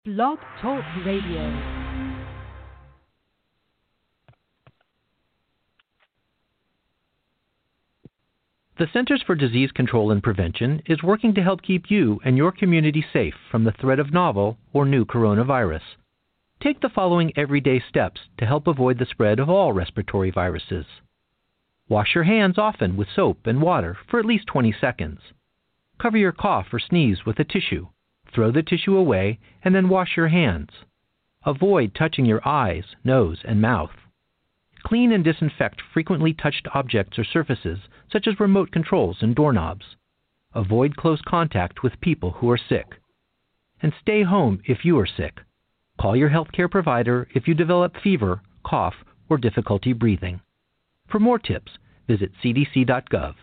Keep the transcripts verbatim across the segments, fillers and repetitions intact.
Blog Talk Radio. The Centers for Disease Control and Prevention is working to help keep you and your community safe from the threat of novel or new coronavirus. Take the following everyday steps to help avoid the spread of all respiratory viruses. Wash your hands often with soap and water for at least twenty seconds. Cover your cough or sneeze with a tissue. Throw the tissue away and then wash your hands. Avoid touching your eyes, nose, and mouth. Clean and disinfect frequently touched objects or surfaces, such as remote controls and doorknobs. Avoid close contact with people who are sick. And stay home if you are sick. Call your healthcare provider if you develop fever, cough, or difficulty breathing. For more tips, visit c d c dot gov.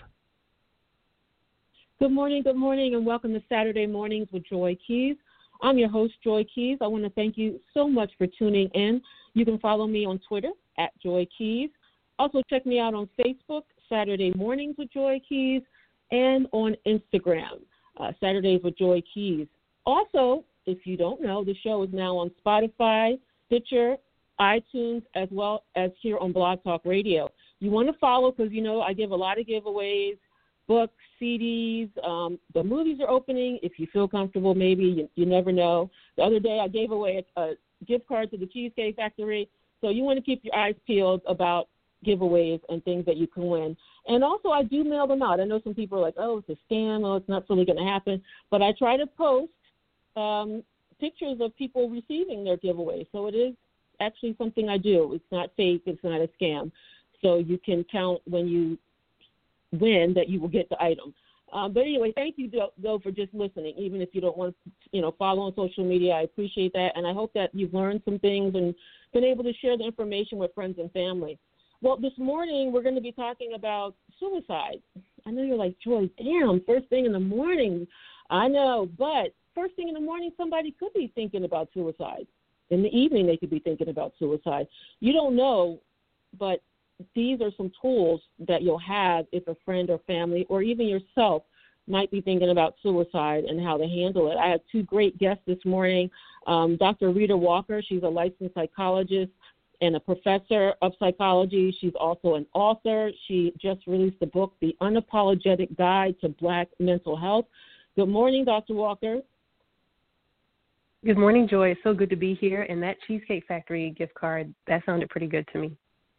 Good morning, good morning, and welcome to Saturday Mornings with Joy Keys. I'm your host, Joy Keys. I want to thank you so much for tuning in. You can follow me on Twitter at Joy Keys. Also, check me out on Facebook, Saturday Mornings with Joy Keys, and on Instagram, uh, Saturdays with Joy Keys. Also, if you don't know, the show is now on Spotify, Stitcher, iTunes, as well as here on Blog Talk Radio. You want to follow because, you know, I give a lot of giveaways, books, C Ds. Um, the movies are opening. If you feel comfortable, maybe. You, you never know. The other day I gave away a, a gift card to the Cheesecake Factory. So you want to keep your eyes peeled about giveaways and things that you can win. And also I do mail them out. I know some people are like, oh, it's a scam. Oh, it's not really going to happen. But I try to post um, pictures of people receiving their giveaways. So it is actually something I do. It's not fake. It's not a scam. So you can count when you win that you will get the item. Um, but anyway, thank you, though, for just listening, even if you don't want to, you know, follow on social media. I appreciate that, and I hope that you've learned some things and been able to share the information with friends and family. Well, this morning we're going to be talking about suicide. I know you're like, Joy, damn, first thing in the morning. I know, but first thing in the morning, somebody could be thinking about suicide. In the evening, they could be thinking about suicide. You don't know, but these are some tools that you'll have if a friend or family or even yourself might be thinking about suicide and how to handle it. I have two great guests this morning. Um, Doctor Rita Walker, she's a licensed psychologist and a professor of psychology. She's also an author. She just released the book, The Unapologetic Guide to Black Mental Health. Good morning, Doctor Walker. Good morning, Joy. It's so good to be here. And that Cheesecake Factory gift card, that sounded pretty good to me.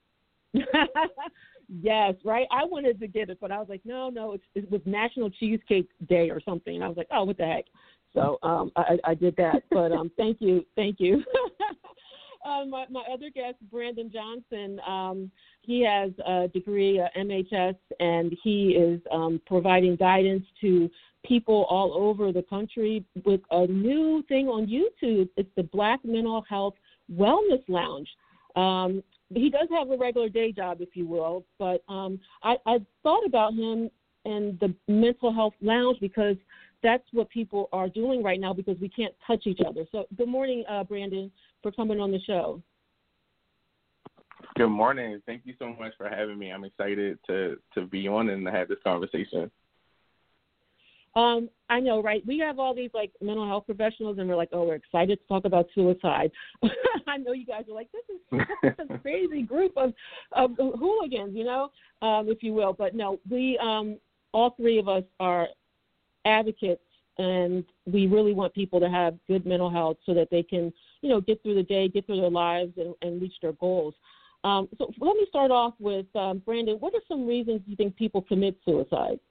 Yes, right. I wanted to get it, but I was like, no, no, it's, it was National Cheesecake Day or something. And I was like, oh, what the heck? So um, I, I did that. But um, thank you, thank you. uh, my, my other guest, Brandon Johnson, um, he has a degree, uh, M H S, and he is um, providing guidance to people all over the country with a new thing on YouTube. It's the Black Mental Health Wellness Lounge. Um, He does have a regular day job, if you will, but um, I, I thought about him and the mental health lounge because that's what people are doing right now because we can't touch each other. So good morning, uh, Brandon, for coming on the show. Good morning. Thank you so much for having me. I'm excited to, to be on and to have this conversation. Um, I know, right? We have all these, like, mental health professionals, and we're like, oh, we're excited to talk about suicide. I know you guys are like, this is such a crazy group of, of hooligans, you know, um, if you will. But, no, we, um, all three of us are advocates, and we really want people to have good mental health so that they can, you know, get through the day, get through their lives, and, and reach their goals. Um, so let me start off with, um, Brandon, what are some reasons you think people commit suicide?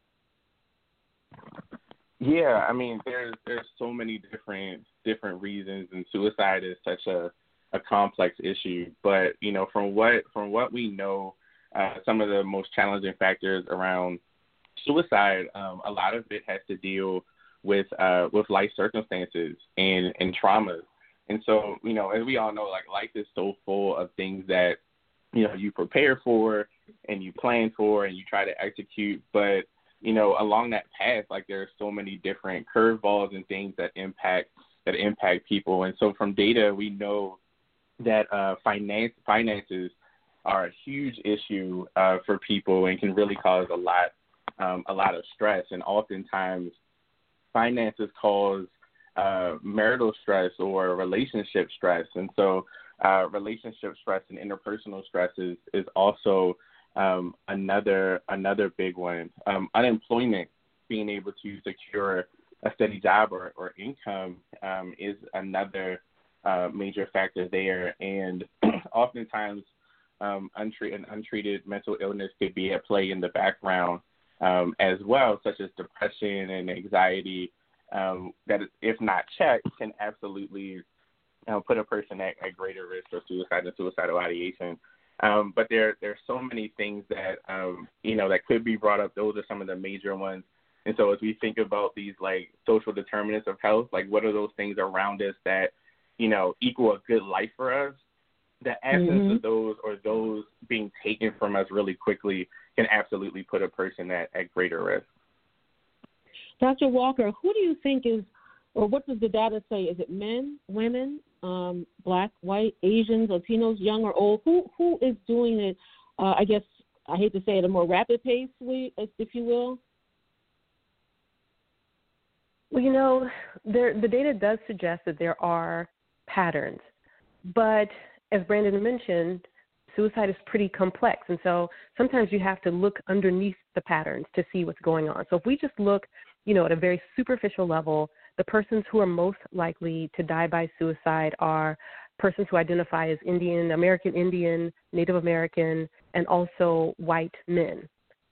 Yeah, I mean, there's there's so many different different reasons, and suicide is such a, a complex issue. But you know, from what from what we know, uh, some of the most challenging factors around suicide, um, a lot of it has to deal with uh, with life circumstances and and traumas. And so, you know, as we all know, like life is so full of things that you know you prepare for and you plan for and you try to execute, but you know, along that path, like there are so many different curveballs and things that impact that impact people. And so from data, we know that uh, finance finances are a huge issue uh, for people and can really cause a lot um, a lot of stress. And oftentimes finances cause uh, marital stress or relationship stress. And so uh, relationship stress and interpersonal stress is, is also um, another another big one. Um, unemployment, being able to secure a steady job or, or income um, is another uh, major factor there. And oftentimes um, untreated, untreated mental illness could be at play in the background um, as well, such as depression and anxiety, um, that if not checked, can absolutely you know, put a person at, at greater risk for suicide and suicidal ideation. Um, but there there are so many things that, um, you know, that could be brought up. Those are some of the major ones. And so as we think about these, like, social determinants of health, like, what are those things around us that, you know, equal a good life for us? The absence mm-hmm. of those or those being taken from us really quickly can absolutely put a person at, at greater risk. Doctor Walker, who do you think is, or what does the data say? Is it men, women, um, black, white, Asians, Latinos, young or old? Who Who is doing it, uh, I guess, I hate to say it, at a more rapid pace, if you will? Well, you know, there, the data does suggest that there are patterns. But as Brandon mentioned, suicide is pretty complex. And so sometimes you have to look underneath the patterns to see what's going on. So if we just look, you know, at a very superficial level, the persons who are most likely to die by suicide are persons who identify as Indian, American Indian, Native American, and also white men.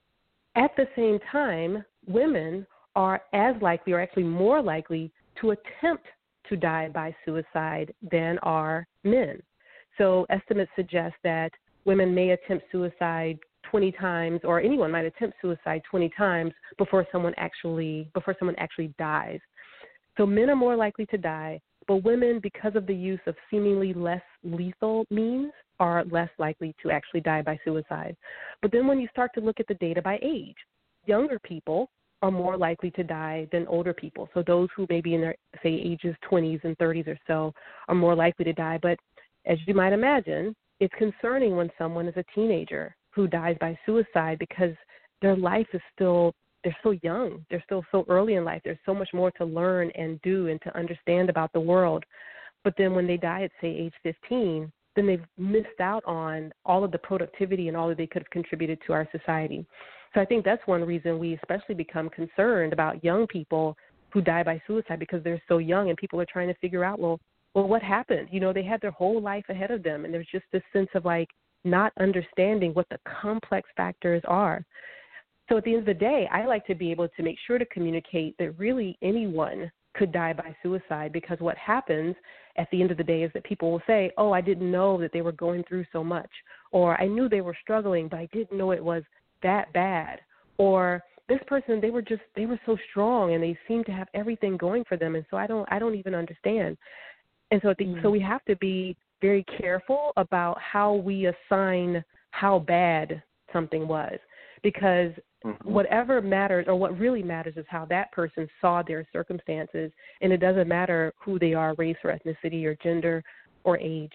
At the same time, women are as likely or actually more likely to attempt to die by suicide than are men. So estimates suggest that women may attempt suicide twenty times, or anyone might attempt suicide twenty times before someone actually before someone actually dies. So men are more likely to die, but women, because of the use of seemingly less lethal means, are less likely to actually die by suicide. But then when you start to look at the data by age, younger people are more likely to die than older people. So those who may be in their, say, ages twenties and thirties or so are more likely to die. But as you might imagine, it's concerning when someone is a teenager who dies by suicide because their life is still, they're so young. They're still so early in life. There's so much more to learn and do and to understand about the world. But then when they die at, say, age fifteen, then they've missed out on all of the productivity and all that they could have contributed to our society. So I think that's one reason we especially become concerned about young people who die by suicide, because they're so young and people are trying to figure out, well, well, what happened? You know, they had their whole life ahead of them, and there's just this sense of, like, not understanding what the complex factors are. So at the end of the day, I like to be able to make sure to communicate that really anyone could die by suicide, because what happens at the end of the day is that people will say, oh, I didn't know that they were going through so much, or I knew they were struggling, but I didn't know it was that bad, or this person, they were just, they were so strong and they seemed to have everything going for them. And so I don't, I don't even understand. And so, the, mm-hmm. so we have to be very careful about how we assign how bad something was, because mm-hmm. whatever matters, or what really matters, is how that person saw their circumstances. And it doesn't matter who they are, race or ethnicity or gender or age.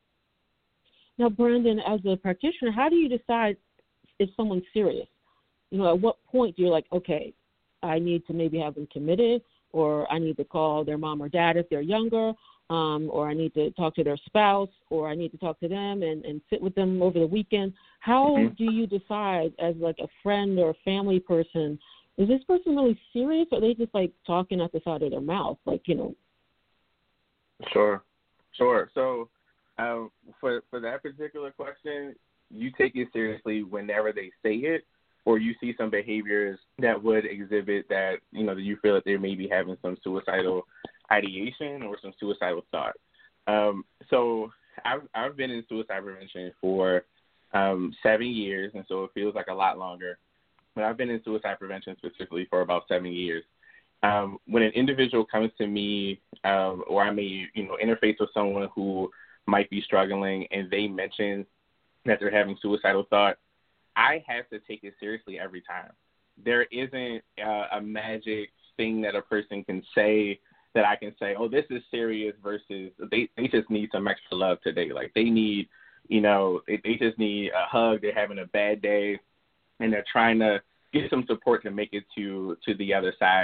Now, Brandon, as a practitioner, how do you decide if someone's serious? You know, at what point do you like, okay, I need to maybe have them committed, or I need to call their mom or dad if they're younger, um, or I need to talk to their spouse, or I need to talk to them and, and sit with them over the weekend. How mm-hmm. do you decide, as like a friend or a family person, is this person really serious, or are they just like talking at the side of their mouth? Like, you know. Sure, sure. So um, for for that particular question, you take it seriously whenever they say it, or you see some behaviors that would exhibit that, you know, that you feel that they may be having some suicidal ideation or some suicidal thought. Um, so I've, I've been in suicide prevention for um, seven years, and so it feels like a lot longer. But I've been in suicide prevention specifically for about seven years. Um, when an individual comes to me, um, or I may, you know, interface with someone who might be struggling, and they mention that they're having suicidal thought, I have to take it seriously every time. There isn't uh, a magic thing that a person can say that I can say, oh, this is serious, versus they, they just need some extra love today. Like, they need, you know, they, they just need a hug. They're having a bad day, and they're trying to get some support to make it to, to the other side.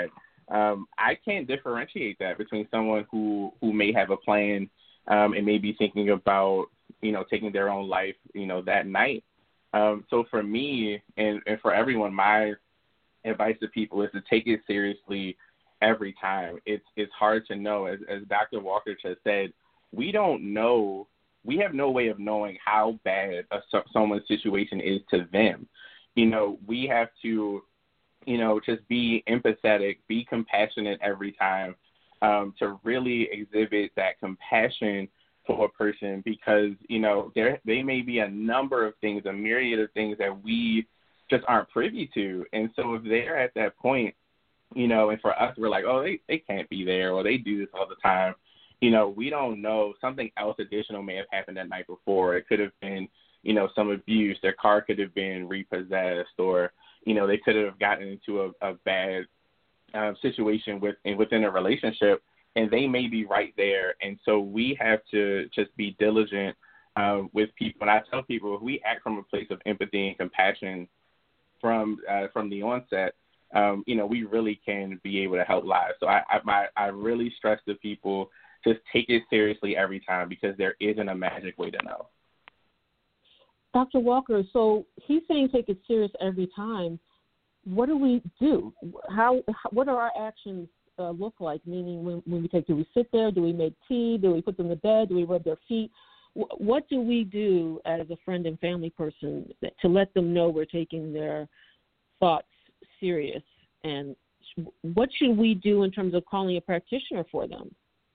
um, I can't differentiate that between someone who, who may have a plan um, and may be thinking about, you know, taking their own life, you know, that night. Um, so for me and, and for everyone, my advice to people is to take it seriously every time. It's it's hard to know. As, as Doctor Walker just said, we don't know. We have no way of knowing how bad a, someone's situation is to them. You know, we have to, you know, just be empathetic, be compassionate every time, um, to really exhibit that compassion for a person, because, you know, there they may be a number of things, a myriad of things that we just aren't privy to. And so if they're at that point, you know, and for us, we're like, oh, they, they can't be there, or they do this all the time. You know, we don't know. Something else additional may have happened that night before. It could have been, you know, some abuse. Their car could have been repossessed, or, you know, they could have gotten into a, a bad uh, situation with, within a relationship, and they may be right there. And so we have to just be diligent uh, with people. And I tell people, if we act from a place of empathy and compassion from uh, from the onset, um, you know, we really can be able to help lives. So I I, my, I really stress to people, just take it seriously every time, because there isn't a magic way to know. Doctor Walker, so he's saying take it serious every time. What do we do? How? What are our actions uh, look like? Meaning, when, when we take, do we sit there? Do we make tea? Do we put them to bed? Do we rub their feet? W- what do we do as a friend and family person to let them know we're taking their thoughts serious? And what should we do in terms of calling a practitioner for them?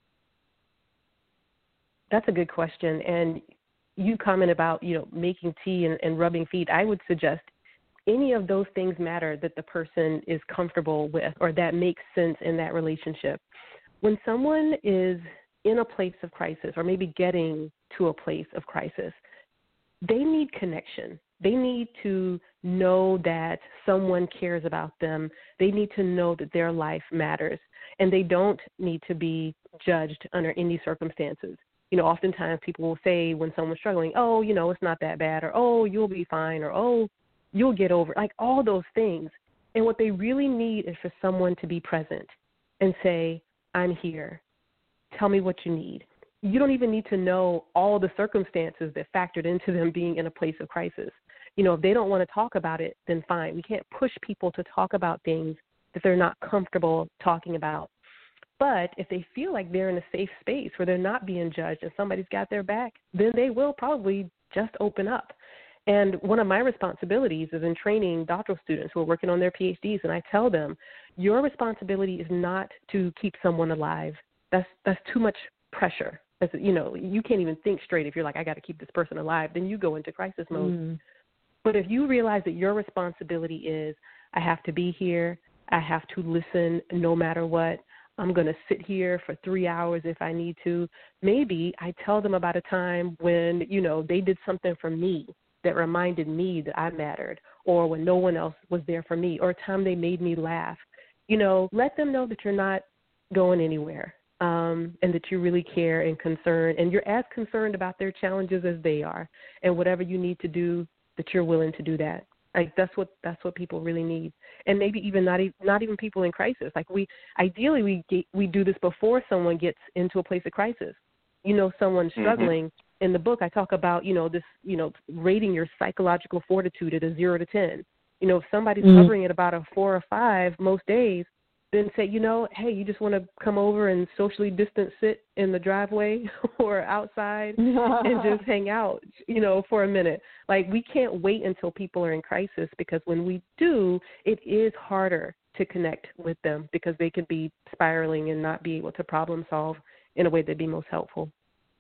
That's a good question. And you comment about, you know, making tea and, and rubbing feet. I would suggest any of those things matter that the person is comfortable with, or that makes sense in that relationship. When someone is in a place of crisis, or maybe getting to a place of crisis, they need connection. They need to know that someone cares about them. They need to know that their life matters, and they don't need to be judged under any circumstances. You know, oftentimes people will say when someone's struggling, oh, you know, it's not that bad, or, oh, you'll be fine, or, oh, you'll get over it, like all those things. And what they really need is for someone to be present and say, I'm here. Tell me what you need. You don't even need to know all the circumstances that factored into them being in a place of crisis. You know, if they don't want to talk about it, then fine. We can't push people to talk about things that they're not comfortable talking about. But if they feel like they're in a safe space where they're not being judged and somebody's got their back, then they will probably just open up. And one of my responsibilities is in training doctoral students who are working on their P H Ds, and I tell them, your responsibility is not to keep someone alive. That's that's too much pressure. That's, you know, you can't even think straight if you're like, I got to keep this person alive. Then you go into crisis mode. Mm. But if you realize that your responsibility is, I have to be here, I have to listen no matter what, I'm going to sit here for three hours if I need to. Maybe I tell them about a time when, you know, they did something for me that reminded me that I mattered, or when no one else was there for me, or a time they made me laugh. You know, let them know that you're not going anywhere, um, and that you really care and concern, and you're as concerned about their challenges as they are, and whatever you need to do, that you're willing to do that. Like that's what that's what people really need, and maybe even not even not even people in crisis. Like we ideally we get, we do this before someone gets into a place of crisis. You know, someone struggling. Mm-hmm. In the book, I talk about you know this you know rating your psychological fortitude at a zero to ten. You know, if somebody's mm-hmm. hovering at about a four or five most days, then say, you know, hey, you just want to come over and socially distance sit in the driveway or outside and just hang out, you know, for a minute. Like, we can't wait until people are in crisis, because when we do, it is harder to connect with them, because they could be spiraling and not be able to problem solve in a way that'd be most helpful.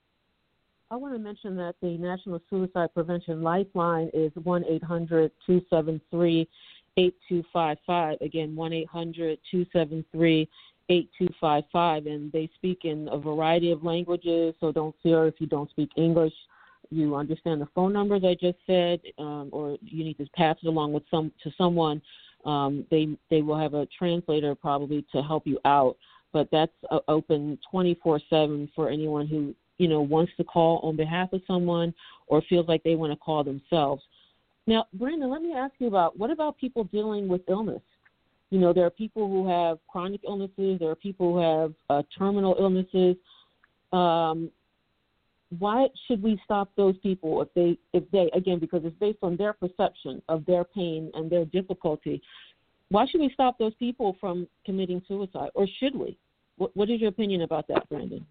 I want to mention that the National Suicide Prevention Lifeline is one eight hundred two seven three eight two five five. Again, one eight hundred two seven three eight two five five. And they speak in a variety of languages, so don't fear if you don't speak English. You understand the phone numbers I just said, um, or you need to pass it along with some to someone. Um, they they will have a translator probably to help you out. But that's uh, open twenty-four seven for anyone who you know, wants to call on behalf of someone or feels like they want to call themselves. Now, Brandon, let me ask you about, what about people dealing with illness? You know, there are people who have chronic illnesses. There are people who have uh, terminal illnesses. Um, why should we stop those people if they, if they, again, because it's based on their perception of their pain and their difficulty? Why should we stop those people from committing suicide, or should we? What, what is your opinion about that, Brandon?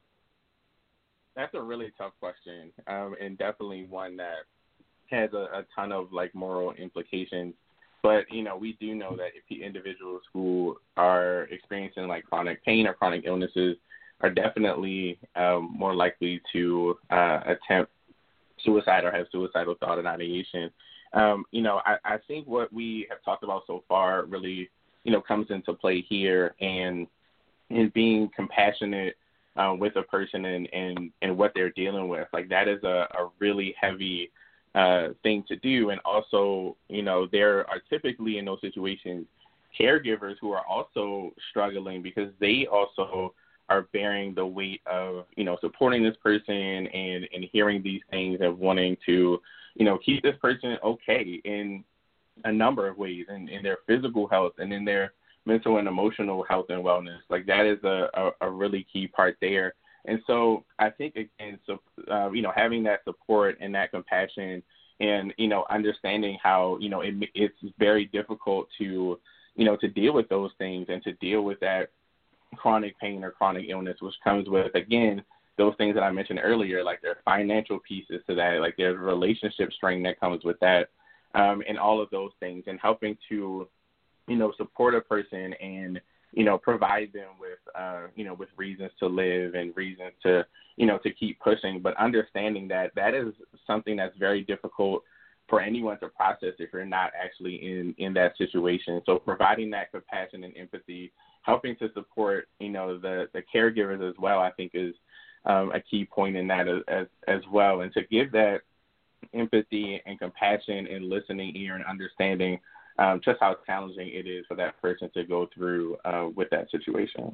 That's a really tough question, um, and definitely one that has a, a ton of like moral implications. But you know, we do know that if the individuals who are experiencing like chronic pain or chronic illnesses are definitely um, more likely to uh, attempt suicide or have suicidal thought and ideation. Um, you know, I, I think what we have talked about so far really, you know, comes into play here, and in being compassionate uh, with a person and, and, and what they're dealing with. Like that is a, a really heavy uh, thing to do. And also, you know, there are typically in those situations caregivers who are also struggling because they also are bearing the weight of, you know, supporting this person and, and hearing these things and wanting to, you know, keep this person okay in a number of ways, in, in their physical health and in their mental and emotional health and wellness. Like that is a, a, a really key part there. And so I think, again, so, uh, you know, having that support and that compassion and, you know, understanding how, you know, it, it's very difficult to, you know, to deal with those things and to deal with that chronic pain or chronic illness, which comes with, again, those things that I mentioned earlier, like there are financial pieces to that, like there's a relationship strain that comes with that, um, and all of those things, and helping to, you know, support a person and, you know, provide them with, uh, you know, with reasons to live and reasons to, you know, to keep pushing, but understanding that that is something that's very difficult for anyone to process if you're not actually in, in that situation. So providing that compassion and empathy, helping to support, you know, the, the caregivers as well, I think is um, a key point in that as, as, as well. And to give that empathy and compassion and listening ear and understanding um, just how challenging it is for that person to go through uh, with that situation.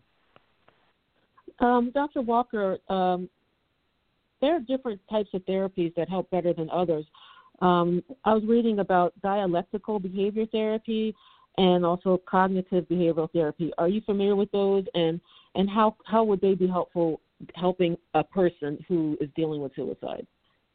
Um, Doctor Walker, um, there are different types of therapies that help better than others. Um, I was reading about dialectical behavior therapy and also cognitive behavioral therapy. Are you familiar with those, and, and how, how would they be helpful helping a person who is dealing with suicide?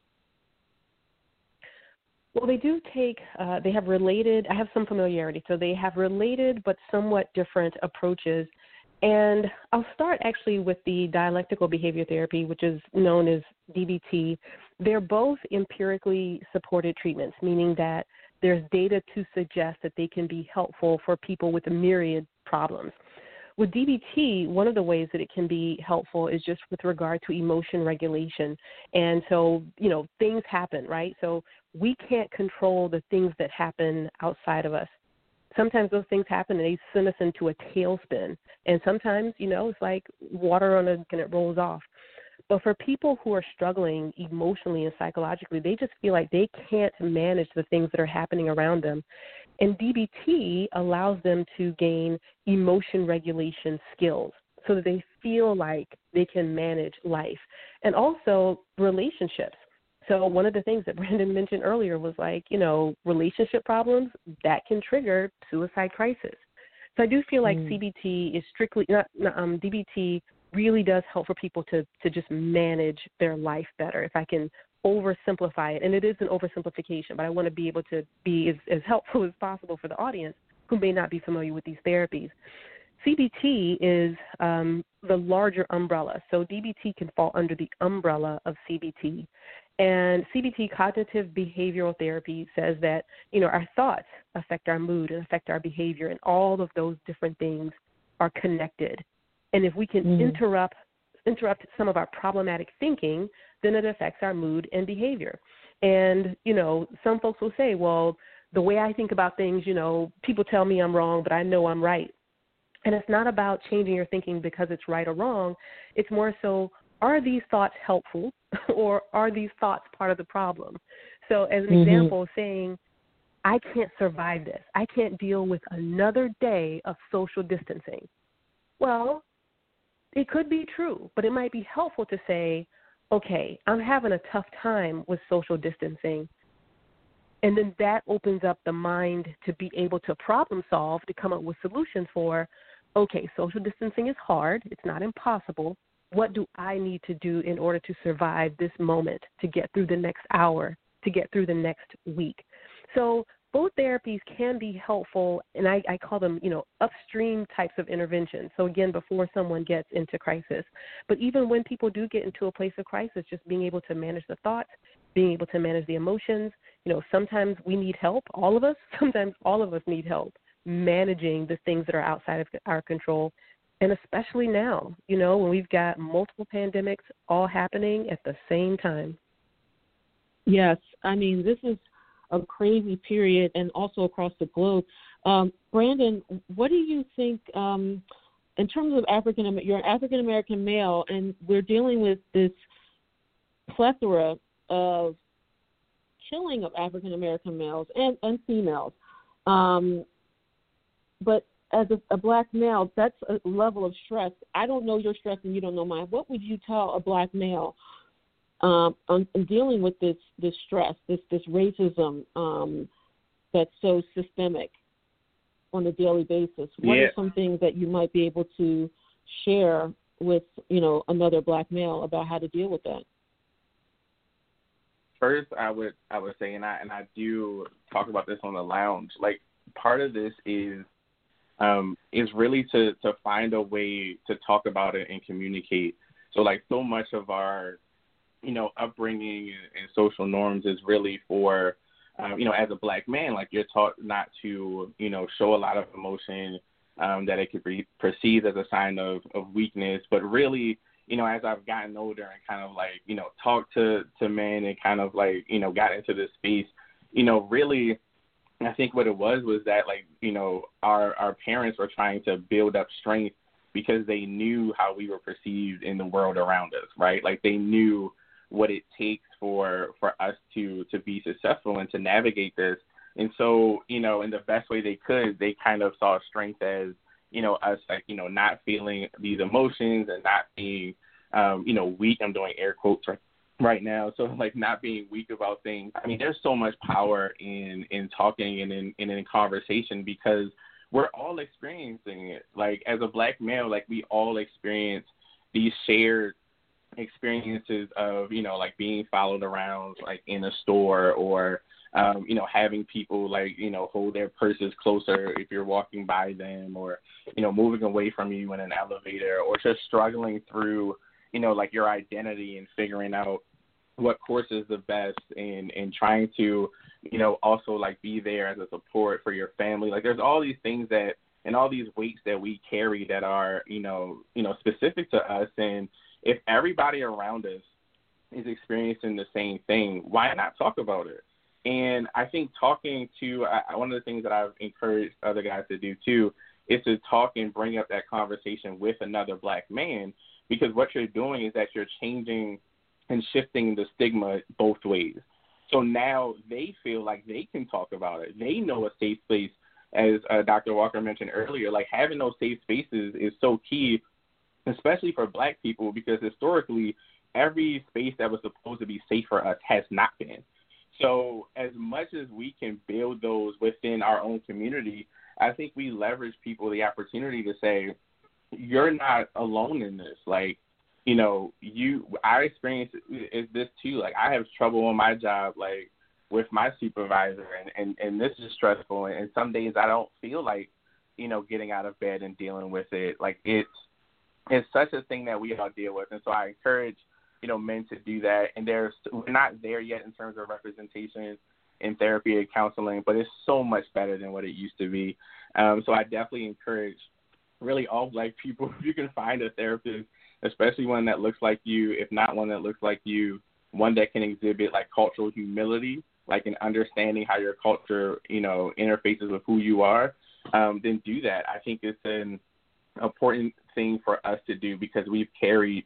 Well, they do take, uh, they have related, I have some familiarity, so they have related but somewhat different approaches. And I'll start actually with the dialectical behavior therapy, which is known as D B T. They're both empirically supported treatments, meaning that there's data to suggest that they can be helpful for people with a myriad problems. With D B T, one of the ways that it can be helpful is just with regard to emotion regulation. And so, you know, things happen, right? So we can't control the things that happen outside of us. Sometimes those things happen and they send us into a tailspin. And sometimes, you know, it's like water on a, and it rolls off. But for people who are struggling emotionally and psychologically, they just feel like they can't manage the things that are happening around them. And D B T allows them to gain emotion regulation skills so that they feel like they can manage life. And also relationships. So one of the things that Brandon mentioned earlier was like, you know, relationship problems, that can trigger suicide crisis. So I do feel like mm. C B T is strictly, not, um, D B T really does help for people to, to just manage their life better, if I can oversimplify it. And it is an oversimplification, but I want to be able to be as, as helpful as possible for the audience who may not be familiar with these therapies. C B T is um, the larger umbrella. So D B T can fall under the umbrella of C B T. And C B T, cognitive behavioral therapy, says that, you know, our thoughts affect our mood and affect our behavior, and all of those different things are connected. And if we can mm. interrupt interrupt some of our problematic thinking, then it affects our mood and behavior. And, you know, some folks will say, well, the way I think about things, you know, people tell me I'm wrong, but I know I'm right. And it's not about changing your thinking because it's right or wrong. It's more so, are these thoughts helpful or are these thoughts part of the problem? So as an mm-hmm. example, saying, I can't survive this. I can't deal with another day of social distancing. Well, it could be true, but it might be helpful to say, okay, I'm having a tough time with social distancing. And then that opens up the mind to be able to problem solve, to come up with solutions for, okay, social distancing is hard. It's not impossible. What do I need to do in order to survive this moment, to get through the next hour, to get through the next week? So both therapies can be helpful, and I, I call them, you know, upstream types of interventions. So, again, before someone gets into crisis. But even when people do get into a place of crisis, just being able to manage the thoughts, being able to manage the emotions. You know, sometimes we need help, all of us. Sometimes all of us need help managing the things that are outside of our control. And especially now, you know, when we've got multiple pandemics all happening at the same time. Yes, I mean, this is a crazy period, and also across the globe. Um, Brandon, what do you think um, in terms of African, you're an African-American male, and we're dealing with this plethora of killing of African-American males and, and females. Um, but as a, a black male, that's a level of stress. I don't know your stress and you don't know mine. What would you tell a black male um, on, on dealing with this, this stress, this, this racism um, that's so systemic on a daily basis? What yeah. are some things that you might be able to share with, you know, another black male about how to deal with that? First, I would I would say, and I and I do talk about this on the lounge. Like, part of this is um, is really to to find a way to talk about it and communicate. So, like, so much of our, you know, upbringing and, and social norms is really for, um, you know, as a black man, like, you're taught not to, you know, show a lot of emotion, um, that it could be perceived as a sign of, of weakness, but really, you know, as I've gotten older and kind of like, you know, talked to, to men and kind of like, you know, got into this space, you know, really, I think what it was was that, like, you know, our, our parents were trying to build up strength because they knew how we were perceived in the world around us, right? Like, they knew what it takes for, for us to, to be successful and to navigate this. And so, you know, in the best way they could, they kind of saw strength as, you know, us, like, you know, not feeling these emotions and not being, um, you know, weak. I'm doing air quotes right, right now. So, like, not being weak about things. I mean, there's so much power in, in talking and in, and in conversation because we're all experiencing it. Like, as a black male, like, we all experience these shared experiences of, you know, like, being followed around, like, in a store or, Um, you know, having people, like, you know, hold their purses closer if you're walking by them or, you know, moving away from you in an elevator or just struggling through, you know, like, your identity and figuring out what course is the best and, and trying to, you know, also, like, be there as a support for your family. Like, there's all these things that and all these weights that we carry that are, you know, you know, specific to us. And if everybody around us is experiencing the same thing, why not talk about it? And I think talking to, uh, one of the things that I've encouraged other guys to do too is to talk and bring up that conversation with another black man, because what you're doing is that you're changing and shifting the stigma both ways. So now they feel like they can talk about it. They know a safe space, as uh, Doctor Walker mentioned earlier. Like, having those safe spaces is so key, especially for black people, because historically every space that was supposed to be safe for us has not been. So as much as we can build those within our own community, I think we leverage people the opportunity to say, you're not alone in this. Like, you know, you, our experience is this too. Like, I have trouble on my job, like, with my supervisor, and, and, and this is stressful. And some days I don't feel like, you know, getting out of bed and dealing with it. Like, it's, it's such a thing that we all deal with. And so I encourage, you know, men to do that. And there's, we're not there yet in terms of representation in therapy and counseling, but it's so much better than what it used to be. Um, so I definitely encourage really all black people, if you can find a therapist, especially one that looks like you, if not one that looks like you, one that can exhibit, like, cultural humility, like, in understanding how your culture, you know, interfaces with who you are, um, then do that. I think it's an important thing for us to do because we've carried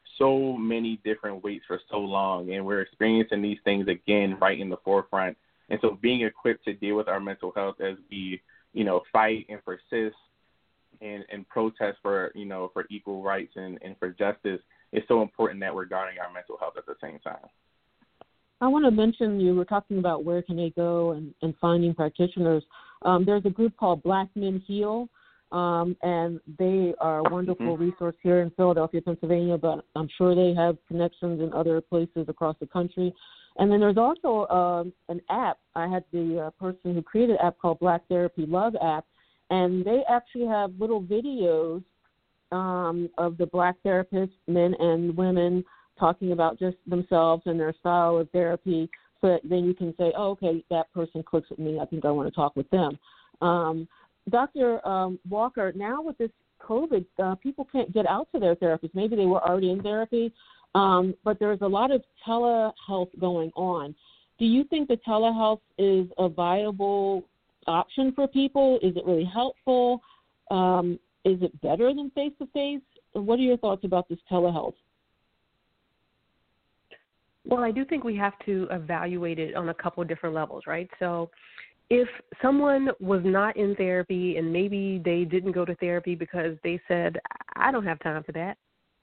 so many different weights for so long, and we're experiencing these things again right in the forefront. And so being equipped to deal with our mental health as we, you know, fight and persist and, and protest for, you know, for equal rights and, and for justice is so important that we're guarding our mental health at the same time. I want to mention, you were talking about where can they go and, and finding practitioners. Um, there's a group called Black Men Heal, um, and they are a wonderful mm-hmm. resource here in Philadelphia, Pennsylvania, but I'm sure they have connections in other places across the country. And then there's also um, an app. I had the uh, person who created an app called Black Therapy Love app, and they actually have little videos um, of the Black therapists, men and women, talking about just themselves and their style of therapy, so that then you can say, oh, okay, that person clicks with me. I think I want to talk with them. Um, Doctor Um, Walker, now with this COVID, uh, people can't get out to their therapists. Maybe they were already in therapy, um, but there's a lot of telehealth going on. Do you think the telehealth is a viable option for people? Is it really helpful? Um, is it better than face-to-face? What are your thoughts about this telehealth? Well, I do think we have to evaluate it on a couple of different levels, right? So if someone was not in therapy and maybe they didn't go to therapy because they said, I don't have time for that,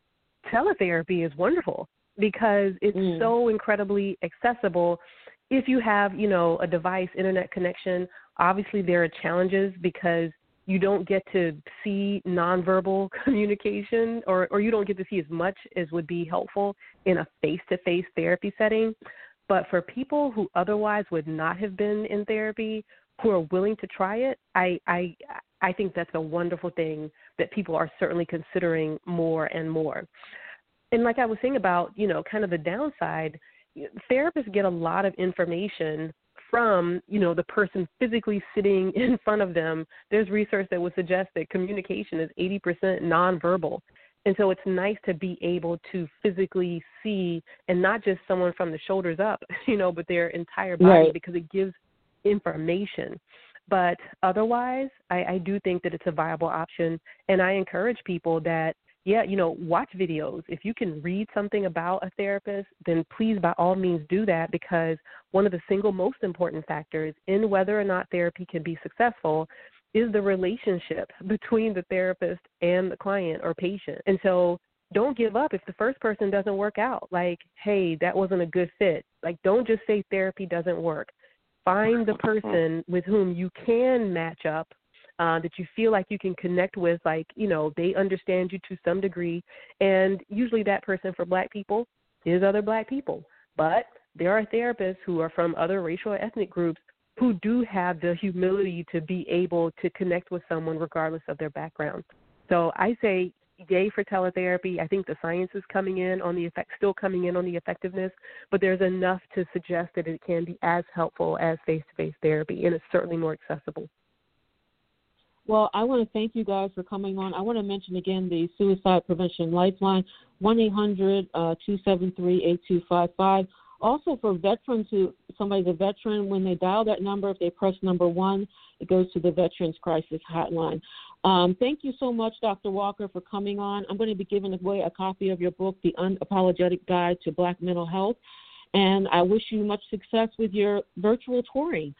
teletherapy is wonderful because it's mm. so incredibly accessible. If you have, you know, a device, internet connection, obviously there are challenges because you don't get to see nonverbal communication or, or you don't get to see as much as would be helpful in a face-to-face therapy setting. But for people who otherwise would not have been in therapy, who are willing to try it, I, I, I think that's a wonderful thing that people are certainly considering more and more. And like I was saying about, you know, kind of the downside, therapists get a lot of information from, you know, the person physically sitting in front of them. There's research that would suggest that communication is eighty percent nonverbal. And so it's nice to be able to physically see, and not just someone from the shoulders up, you know, but their entire body, right, because it gives information. But otherwise, I, I do think that it's a viable option. And I encourage people that, yeah, you know, watch videos. If you can read something about a therapist, then please, by all means, do that, because one of the single most important factors in whether or not therapy can be successful is the relationship between the therapist and the client or patient. And so don't give up if the first person doesn't work out. Like, hey, that wasn't a good fit. Like, don't just say therapy doesn't work. Find the person with whom you can match up, Uh, that you feel like you can connect with, like, you know, they understand you to some degree. And usually that person for Black people is other Black people. But there are therapists who are from other racial or ethnic groups who do have the humility to be able to connect with someone regardless of their background. So I say yay for teletherapy. I think the science is coming in on the effect, still coming in on the effectiveness, but there's enough to suggest that it can be as helpful as face-to-face therapy, and it's certainly more accessible. Well, I want to thank you guys for coming on. I want to mention again the Suicide Prevention Lifeline, one eight hundred two seven three eight two five five. Also for veterans who, somebody's a veteran, when they dial that number, if they press number one, it goes to the Veterans Crisis Hotline. Um, thank you so much, Doctor Walker, for coming on. I'm going to be giving away a copy of your book, The Unapologetic Guide to Black Mental Health, and I wish you much success with your virtual touring.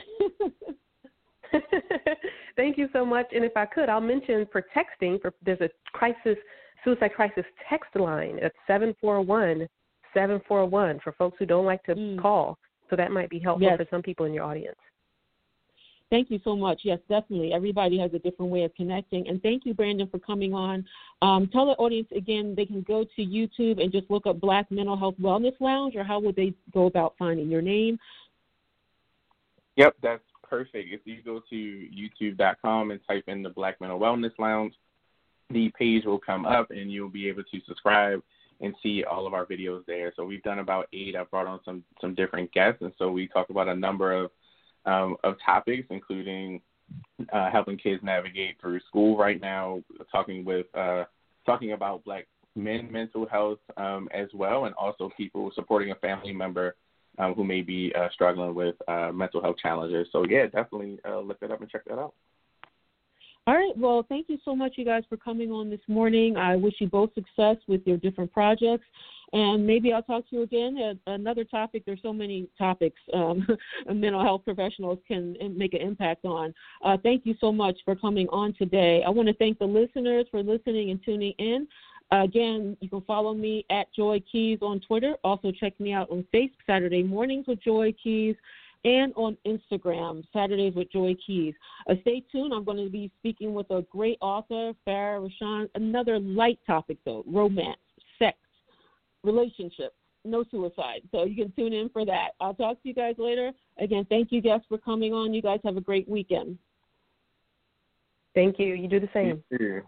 Thank you so much. And if I could, I'll mention for texting, for, there's a crisis, suicide crisis text line at seven four one, seven four one for folks who don't like to mm. call. So that might be helpful yes. for some people in your audience. Thank you so much. Yes, definitely. Everybody has a different way of connecting. And thank you, Brandon, for coming on. Um, tell the audience again, they can go to YouTube and just look up Black Mental Health Wellness Lounge, or how would they go about finding your name? Yep, that's perfect. If you go to youtube dot com and type in the Black Mental Wellness Lounge, the page will come up and you'll be able to subscribe and see all of our videos there. So we've done about eight. I've brought on some, some different guests, and so we talk about a number of um, of topics, including uh, helping kids navigate through school right now, talking with uh, talking about Black men mental health um, as well, and also people supporting a family member Um, who may be uh, struggling with uh, mental health challenges. So, yeah, definitely uh, look that up and check that out. All right. Well, thank you so much, you guys, for coming on this morning. I wish you both success with your different projects. And maybe I'll talk to you again at another topic. There's so many topics um, mental health professionals can make an impact on. Uh, thank you so much for coming on today. I want to thank the listeners for listening and tuning in. Again, you can follow me at Joy Keys on Twitter. Also check me out on Facebook, Saturday Mornings with Joy Keys, and on Instagram, Saturdays with Joy Keys. Uh, stay tuned. I'm going to be speaking with a great author, Farah Rashan. Another light topic, though, romance, sex, relationships, no suicide. So you can tune in for that. I'll talk to you guys later. Again, thank you, guests, for coming on. You guys have a great weekend. Thank you. You do the same. Thank you.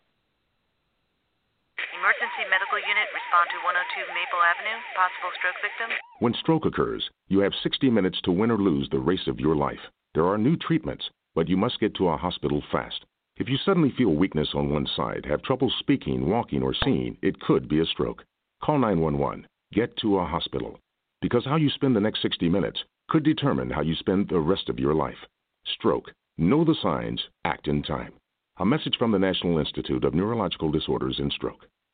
Emergency Medical Unit, respond to one oh two Maple Avenue, possible stroke victim. When stroke occurs, you have sixty minutes to win or lose the race of your life. There are new treatments, but you must get to a hospital fast. If you suddenly feel weakness on one side, have trouble speaking, walking, or seeing, it could be a stroke. Call nine one one. Get to a hospital. Because how you spend the next sixty minutes could determine how you spend the rest of your life. Stroke. Know the signs. Act in time. A message from the National Institute of Neurological Disorders and Stroke.